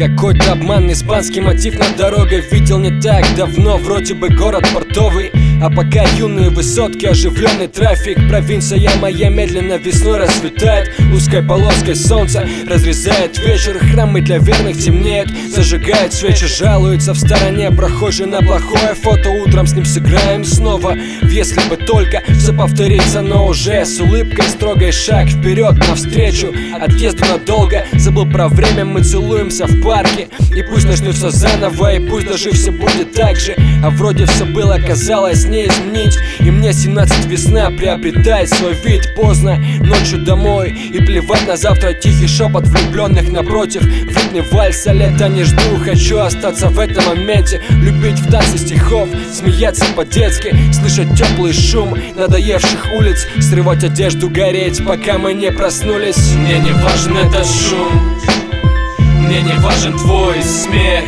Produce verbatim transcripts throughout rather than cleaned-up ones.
какой-то обман, испанский мотив над дорогой. Видел не так давно, вроде бы город портовый, а пока юные высотки, оживленный трафик. Провинция моя медленно весной расцветает, узкой полоской солнца разрезает вечер. Храмы для верных темнеют, зажигают свечи, жалуются в стороне прохожий на плохое фото. Утром с ним сыграем снова, если бы только все повторится, но уже с улыбкой, строгой шаг вперед навстречу отъезду надолго. Забыл про время, мы целуемся в парке, и пусть начнется заново, и пусть даже все будет так же, а вроде все было, казалось, не изменить. И мне семнадцать, весна приобретает свой вид. Поздно ночью домой, и плевать на завтра, тихий шепот влюбленных напротив. В ритме вальса лета не жду, хочу остаться в этом моменте, любить в танце стихов, смеяться по-детски, слышать теплый шум надоевших улиц, срывать одежду, гореть, пока мы не проснулись. Мне не важен этот шум, мне не важен твой смех,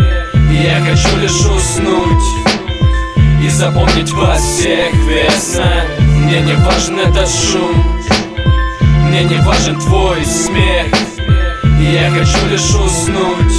я хочу лишь уснуть и запомнить вас всех. Весна, мне не важен этот шум, мне не важен твой смех, я хочу лишь уснуть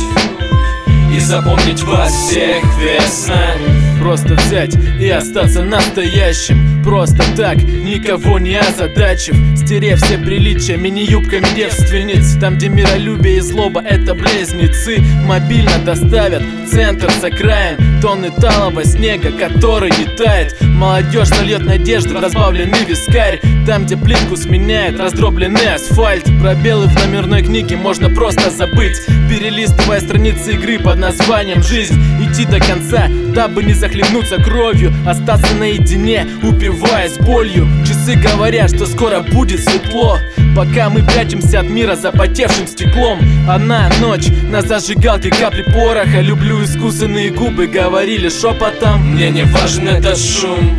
и запомнить вас всех. Весна. Просто взять и остаться настоящим, просто так, никого не озадачив, стерев все приличия мини-юбками девственниц. Там, где миролюбие и злоба — это близнецы, мобильно доставят в центр с окраин тонны талого снега, который не тает. Молодежь сольет надежду, разбавленный вискарь. Там, где плитку сменяет раздробленный асфальт, пробелы в номерной книге можно просто забыть, перелистывая страницы игры под названием «Жизнь». Идти до конца, дабы не захлебнуться кровью, остаться наедине, упиваясь болью. Часы говорят, что скоро будет светло, пока мы прячемся от мира запотевшим стеклом. Одна ночь на зажигалке, капли пороха. Люблю искусанные губы, говорили шепотом. Мне не важен этот шум,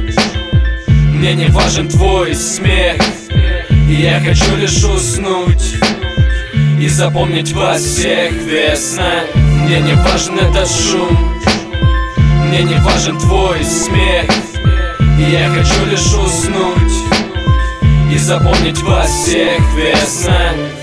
мне не важен твой смех, я хочу лишь уснуть и запомнить вас всех. Весна, мне не важен этот шум, мне не важен твой смех, я хочу лишь уснуть и запомнить вас всех. Весна.